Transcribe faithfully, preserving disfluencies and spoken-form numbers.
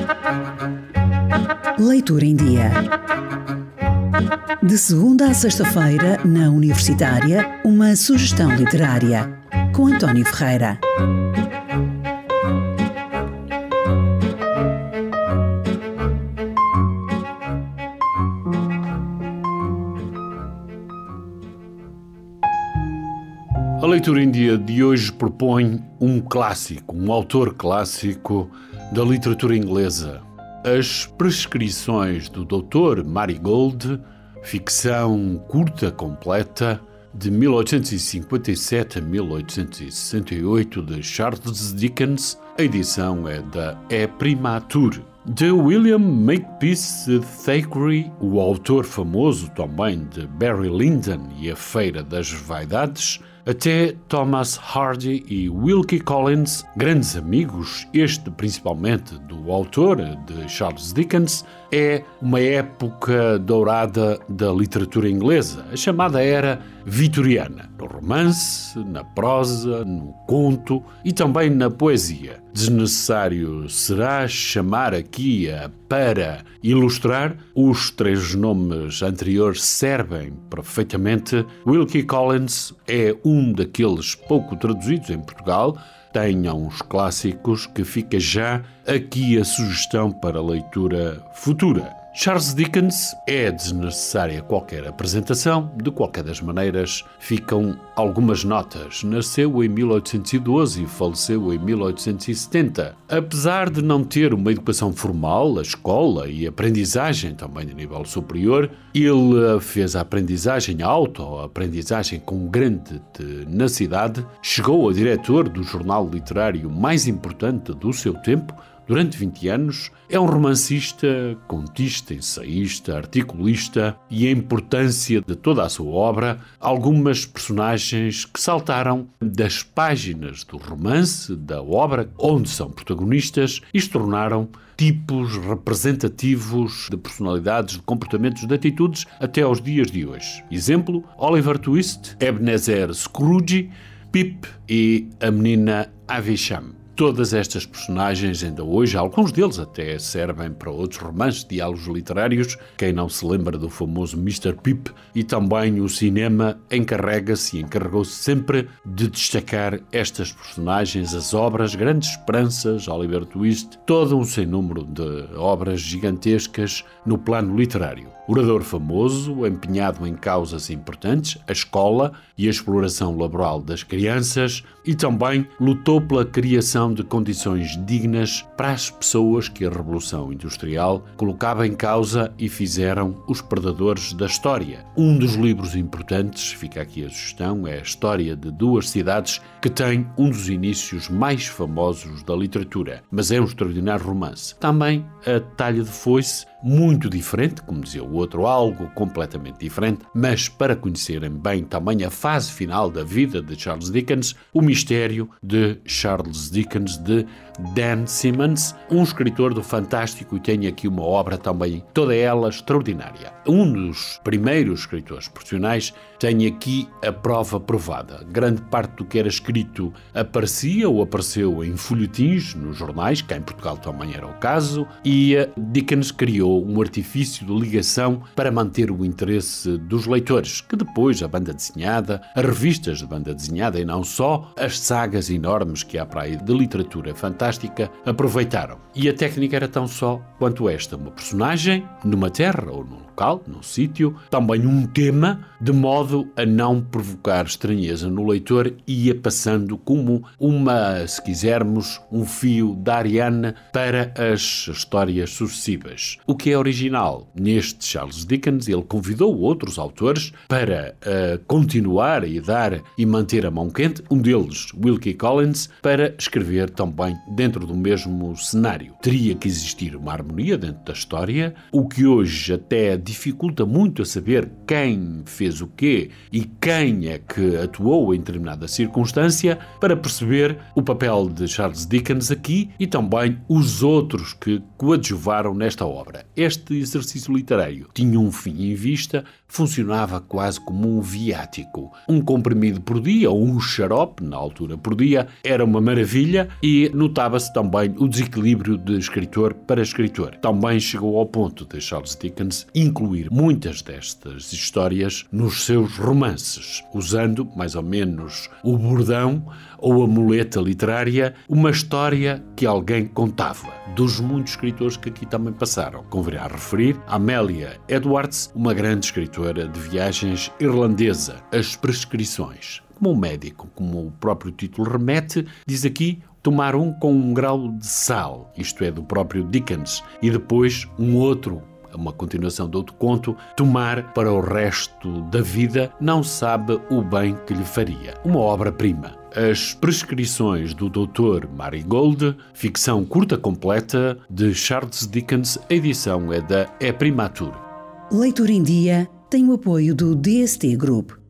Leitura em Dia. De segunda a sexta-feira, na Universitária, uma sugestão literária, com António Ferreira. A Leitura em Dia de hoje propõe um clássico, um autor clássico da literatura inglesa. As Prescrições do doutor Marigold, ficção curta completa, de mil oitocentos e cinquenta e sete a mil oitocentos e sessenta e oito, de Charles Dickens. A edição é da E. Primatur. De William Makepeace Thackeray, o autor famoso também de Barry Lyndon e A Feira das Vaidades, até Thomas Hardy e Wilkie Collins, grandes amigos, este principalmente do autor, de Charles Dickens, é uma época dourada da literatura inglesa, a chamada Era Vitoriana, no romance, na prosa, no conto e também na poesia. Desnecessário será chamar aqui a para ilustrar, os três nomes anteriores servem perfeitamente. Wilkie Collins é um daqueles pouco traduzidos em Portugal, tem uns clássicos que fica já aqui a sugestão para leitura futura. Charles Dickens é desnecessária qualquer apresentação, de qualquer das maneiras ficam algumas notas. Nasceu em mil oitocentos e doze e faleceu em mil oitocentos e setenta. Apesar de não ter uma educação formal, a escola e a aprendizagem também de nível superior, ele fez a aprendizagem auto, a aprendizagem com grande tenacidade, chegou a diretor do jornal literário mais importante do seu tempo. Durante vinte anos, é um romancista, contista, ensaísta, articulista e a importância de toda a sua obra, algumas personagens que saltaram das páginas do romance, da obra, onde são protagonistas, e se tornaram tipos representativos de personalidades, de comportamentos, de atitudes até aos dias de hoje. Exemplo, Oliver Twist, Ebenezer Scrooge, Pip e a menina Havisham. Todas estas personagens, ainda hoje, alguns deles até servem para outros romances, diálogos literários. Quem não se lembra do famoso mister Pip? E também o cinema encarrega-se e encarregou-se sempre de destacar estas personagens, as obras, Grandes Esperanças, Oliver Twist, todo um sem número de obras gigantescas no plano literário. Orador famoso, empenhado em causas importantes, a escola e a exploração laboral das crianças, e também lutou pela criação de condições dignas para as pessoas que a Revolução Industrial colocava em causa e fizeram os predadores da história. Um dos livros importantes, fica aqui a sugestão, é a História de Duas Cidades, que tem um dos inícios mais famosos da literatura, mas é um extraordinário romance. Também a Talha de Foice, muito diferente, como dizia o outro, algo completamente diferente, mas para conhecerem bem também a fase final da vida de Charles Dickens, O Mistério de Charles Dickens, de Dan Simmons, um escritor do fantástico, e tem aqui uma obra também, toda ela extraordinária. Um dos primeiros escritores profissionais tem aqui a prova provada. Grande parte do que era escrito aparecia ou apareceu em folhetins nos jornais, cá em Portugal também era o caso, e Dickens criou um artifício de ligação para manter o interesse dos leitores, que depois a banda desenhada, as revistas de banda desenhada e não só, as sagas enormes que há para aí de literatura fantástica aproveitaram. E a técnica era tão só quanto esta: uma personagem numa terra ou num local, num sítio, também um tema, de modo a não provocar estranheza no leitor, e ia passando como uma, se quisermos, um fio da Ariane para as histórias sucessivas. O que é original neste Charles Dickens, ele convidou outros autores para uh, continuar e dar e manter a mão quente, um deles, Wilkie Collins, para escrever também dentro do mesmo cenário. Teria que existir uma harmonia dentro da história, o que hoje até dificulta muito a saber quem fez o quê e quem é que atuou em determinada circunstância, para perceber o papel de Charles Dickens aqui e também os outros que coadjuvaram nesta obra. Este exercício literário tinha um fim em vista, funcionava quase como um viático. Um comprimido por dia, ou um xarope, na altura por dia, era uma maravilha, e notava notava-se também o desequilíbrio de escritor para escritor. Também chegou ao ponto de Charles Dickens incluir muitas destas histórias nos seus romances, usando mais ou menos o bordão ou a muleta literária, uma história que alguém contava. Dos muitos escritores que aqui também passaram, convirá a referir Amelia Edwards, uma grande escritora de viagens irlandesa, As Prescrições. Como um médico, como o próprio título remete, diz aqui tomar um com um grau de sal, isto é, do próprio Dickens, e depois um outro, uma continuação de outro conto, tomar para o resto da vida, não sabe o bem que lhe faria. Uma obra-prima. As Prescrições do doutor Marigold, ficção curta completa de Charles Dickens, a edição é da É Primatur. Leitura em Dia tem o apoio do D S T Group.